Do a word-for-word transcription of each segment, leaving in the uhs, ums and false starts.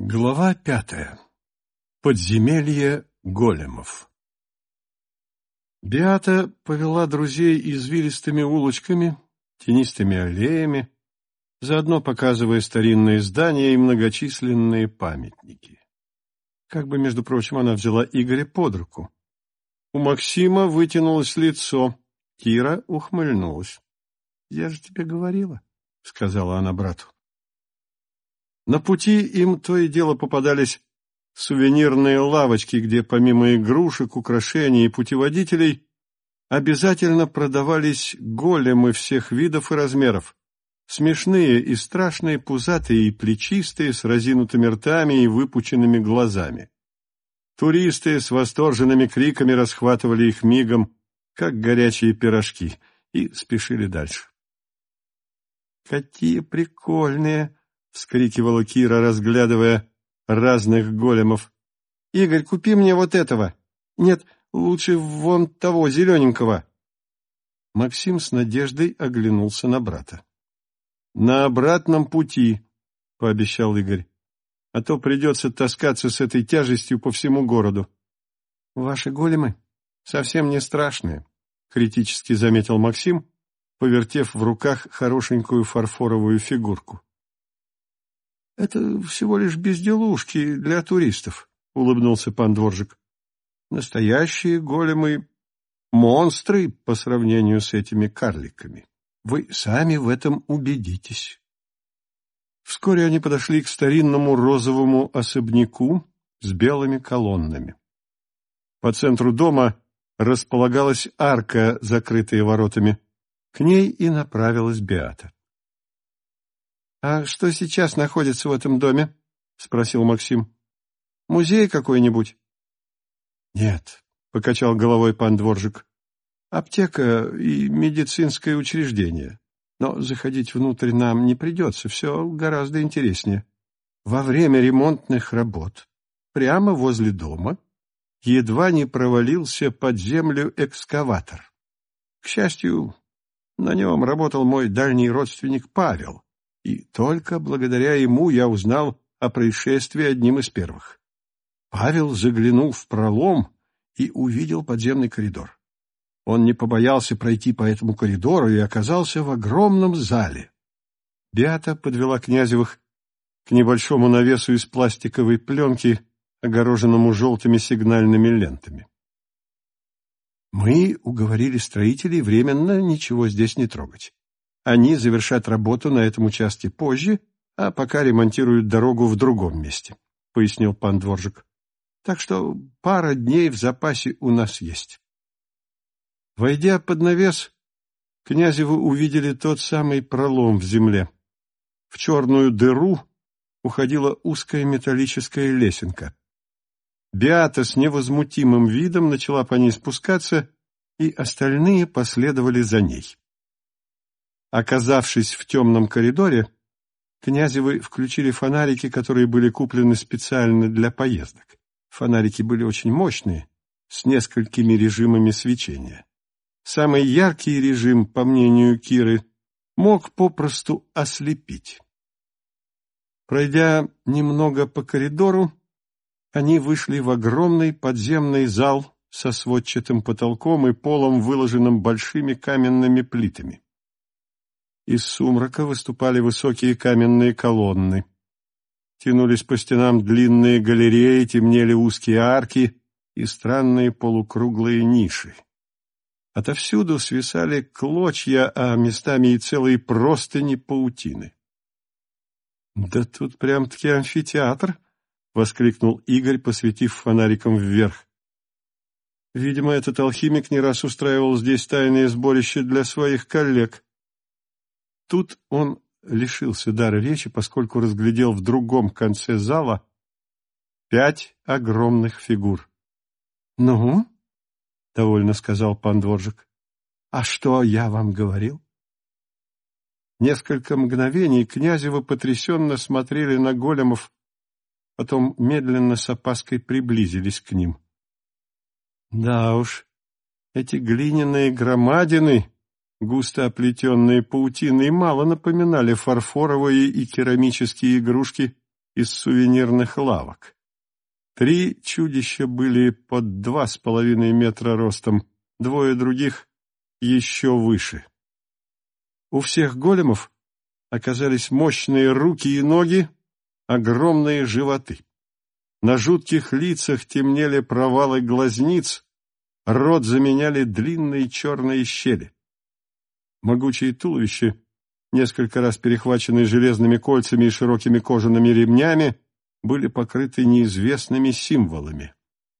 Глава пятая. Подземелье големов. Беата повела друзей извилистыми улочками, тенистыми аллеями, заодно показывая старинные здания и многочисленные памятники. Как бы, между прочим, она взяла Игоря под руку. У Максима вытянулось лицо, Кира ухмыльнулась. — Я же тебе говорила, — сказала она брату. На пути им то и дело попадались сувенирные лавочки, где помимо игрушек, украшений и путеводителей обязательно продавались големы всех видов и размеров. Смешные и страшные, пузатые и плечистые, с разинутыми ртами и выпученными глазами. Туристы с восторженными криками расхватывали их мигом, как горячие пирожки, и спешили дальше. «Какие прикольные!» — вскрикивала Кира, разглядывая разных големов. — Игорь, купи мне вот этого. Нет, лучше вон того, зелененького. Максим с надеждой оглянулся на брата. — На обратном пути, — пообещал Игорь, — а то придется таскаться с этой тяжестью по всему городу. — Ваши големы совсем не страшные, — критически заметил Максим, повертев в руках хорошенькую фарфоровую фигурку. — Это всего лишь безделушки для туристов, — улыбнулся пан Дворжик. — Настоящие големы — монстры по сравнению с этими карликами. Вы сами в этом убедитесь. Вскоре они подошли к старинному розовому особняку с белыми колоннами. По центру дома располагалась арка, закрытая воротами. К ней и направилась Беата. — А что сейчас находится в этом доме? — спросил Максим. — Музей какой-нибудь? — Нет, — покачал головой пан Дворжик. — Аптека и медицинское учреждение. Но заходить внутрь нам не придется, все гораздо интереснее. Во время ремонтных работ, прямо возле дома, едва не провалился под землю экскаватор. К счастью, на нем работал мой дальний родственник Павел. И только благодаря ему я узнал о происшествии одним из первых. Павел заглянул в пролом и увидел подземный коридор. Он не побоялся пройти по этому коридору и оказался в огромном зале. Беата подвела Князевых к небольшому навесу из пластиковой пленки, огороженному желтыми сигнальными лентами. Мы уговорили строителей временно ничего здесь не трогать. Они завершат работу на этом участке позже, а пока ремонтируют дорогу в другом месте, — пояснил пан Дворжик. Так что пара дней в запасе у нас есть. Войдя под навес, Князевы увидели тот самый пролом в земле. В черную дыру уходила узкая металлическая лесенка. Беата с невозмутимым видом начала по ней спускаться, и остальные последовали за ней. Оказавшись в темном коридоре, Князевы включили фонарики, которые были куплены специально для поездок. Фонарики были очень мощные, с несколькими режимами свечения. Самый яркий режим, по мнению Киры, мог попросту ослепить. Пройдя немного по коридору, они вышли в огромный подземный зал со сводчатым потолком и полом, выложенным большими каменными плитами. Из сумрака выступали высокие каменные колонны. Тянулись по стенам длинные галереи, темнели узкие арки и странные полукруглые ниши. Отовсюду свисали клочья, а местами и целые простыни паутины. — Да тут прям-таки амфитеатр! — воскликнул Игорь, посветив фонариком вверх. Видимо, этот алхимик не раз устраивал здесь тайные сборища для своих коллег. Тут он лишился дара речи, поскольку разглядел в другом конце зала пять огромных фигур. — Ну? — довольно сказал пан Дворжик. — А что я вам говорил? Несколько мгновений Князевы потрясенно смотрели на големов, потом медленно с опаской приблизились к ним. Да уж, эти глиняные громадины, густо оплетенные паутиной, мало напоминали фарфоровые и керамические игрушки, из сувенирных лавок. Три чудища были под два с половиной метра ростом, двое других еще выше. У всех големов оказались мощные руки и ноги, огромные животы. На жутких лицах темнели провалы глазниц, рот заменяли длинные черные щели. Могучие туловища, несколько раз перехваченные железными кольцами и широкими кожаными ремнями, были покрыты неизвестными символами.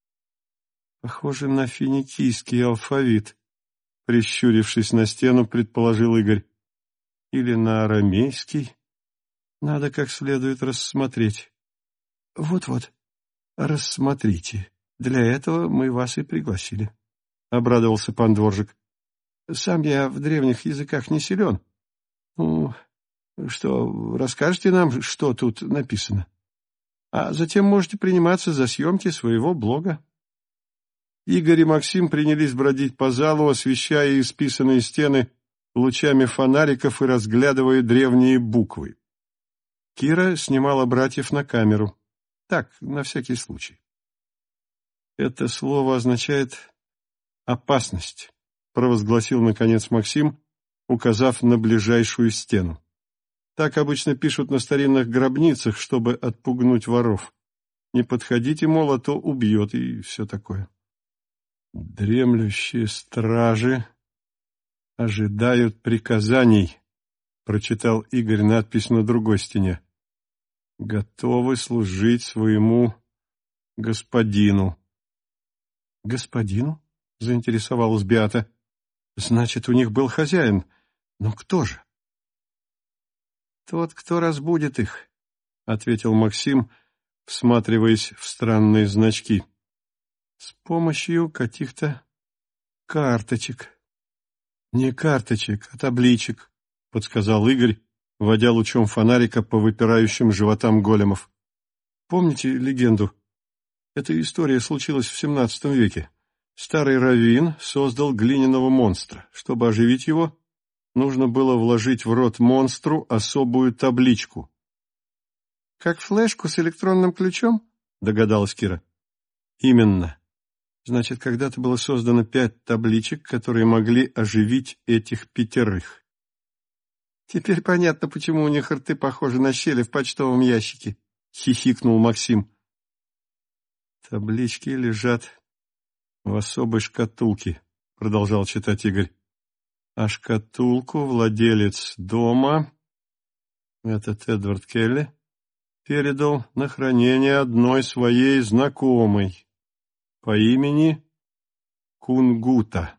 «Похоже на финикийский алфавит», — прищурившись на стену, предположил Игорь. «Или на арамейский. Надо как следует рассмотреть». «Вот-вот, рассмотрите. Для этого мы вас и пригласили», — обрадовался пан Дворжик. «Сам я в древних языках не силен. Ну, что, расскажете нам, что тут написано? А затем можете приниматься за съемки своего блога». Игорь и Максим принялись бродить по залу, освещая исписанные стены лучами фонариков и разглядывая древние буквы. Кира снимала братьев на камеру. Так, на всякий случай. «Это слово означает «опасность», — провозгласил, наконец, Максим, указав на ближайшую стену. «Так обычно пишут на старинных гробницах, чтобы отпугнуть воров. Не подходите, мол, а то убьет и все такое». «Дремлющие стражи ожидают приказаний», — прочитал Игорь надпись на другой стене. «Готовы служить своему господину». «Господину?» — заинтересовалась Беата. «Значит, у них был хозяин. Но кто же?» «Тот, кто разбудит их», — ответил Максим, всматриваясь в странные значки. «С помощью каких-то карточек». «Не карточек, а табличек», — подсказал Игорь, водя лучом фонарика по выпирающим животам големов. «Помните легенду? Эта история случилась в семнадцатом веке. Старый раввин создал глиняного монстра. Чтобы оживить его, нужно было вложить в рот монстру особую табличку». «Как флешку с электронным ключом?» — догадалась Кира. «Именно. Значит, когда-то было создано пять табличек, которые могли оживить этих пятерых». «Теперь понятно, почему у них рты похожи на щели в почтовом ящике», — хихикнул Максим. «Таблички лежат в особой шкатулке», — продолжал читать Игорь. «А шкатулку владелец дома, этот Эдвард Келли, передал на хранение одной своей знакомой по имени Кунгута.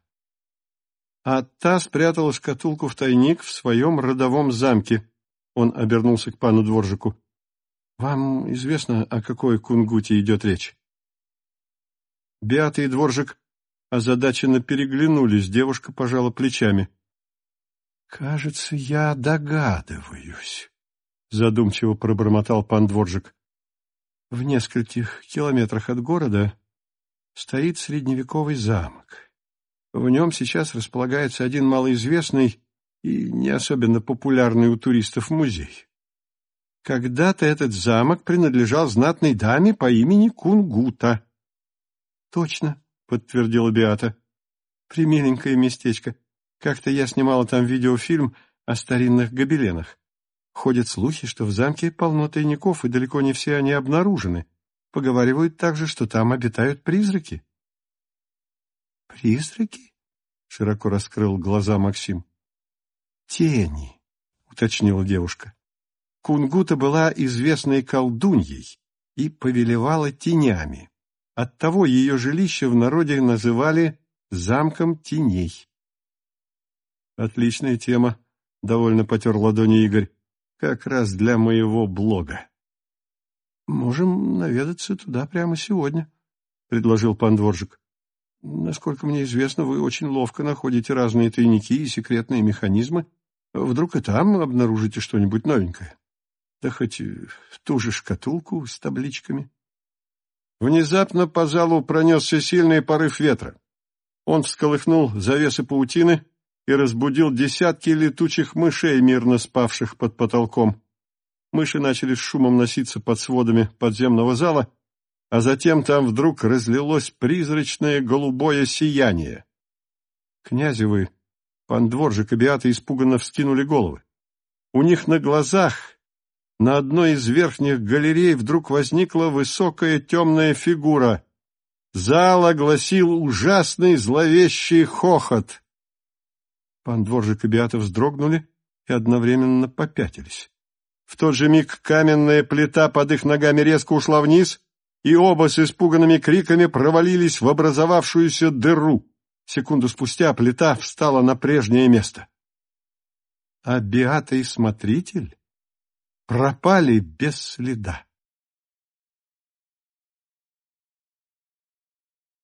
А та спрятала шкатулку в тайник в своем родовом замке». Он обернулся к пану Дворжику. «Вам известно, о какой Кунгуте идет речь?» Беата и Дворжик озадаченно переглянулись, девушка пожала плечами. «Кажется, я догадываюсь», — задумчиво пробормотал пан Дворжик. «В нескольких километрах от города стоит средневековый замок. В нем сейчас располагается один малоизвестный и не особенно популярный у туристов музей. Когда-то этот замок принадлежал знатной даме по имени Кунгута». «Точно», — подтвердила Беата. «Примиленькое местечко. Как-то я снимала там видеофильм о старинных гобеленах. Ходят слухи, что в замке полно тайников, и далеко не все они обнаружены. Поговаривают также, что там обитают призраки». «Призраки?» — широко раскрыл глаза Максим. «Тени», — уточнила девушка. «Кунгута была известной колдуньей и повелевала тенями. Оттого ее жилище в народе называли «замком теней». «Отличная тема», — довольно потер ладони Игорь, — «как раз для моего блога». «Можем наведаться туда прямо сегодня», — предложил пан Дворжик. «Насколько мне известно, вы очень ловко находите разные тайники и секретные механизмы. Вдруг и там обнаружите что-нибудь новенькое. Да хоть ту же шкатулку с табличками». Внезапно по залу пронесся сильный порыв ветра. Он всколыхнул завесы паутины и разбудил десятки летучих мышей, мирно спавших под потолком. Мыши начали с шумом носиться под сводами подземного зала, а затем там вдруг разлилось призрачное голубое сияние. Князевы, пан Дворжик и Беата испуганно вскинули головы. У них на глазах на одной из верхних галерей вдруг возникла высокая темная фигура. Зал огласил ужасный зловещий хохот. Пан Дворжик и Беата вздрогнули и одновременно попятились. В тот же миг каменная плита под их ногами резко ушла вниз, и оба с испуганными криками провалились в образовавшуюся дыру. Секунду спустя плита встала на прежнее место. А Беата и смотритель пропали без следа.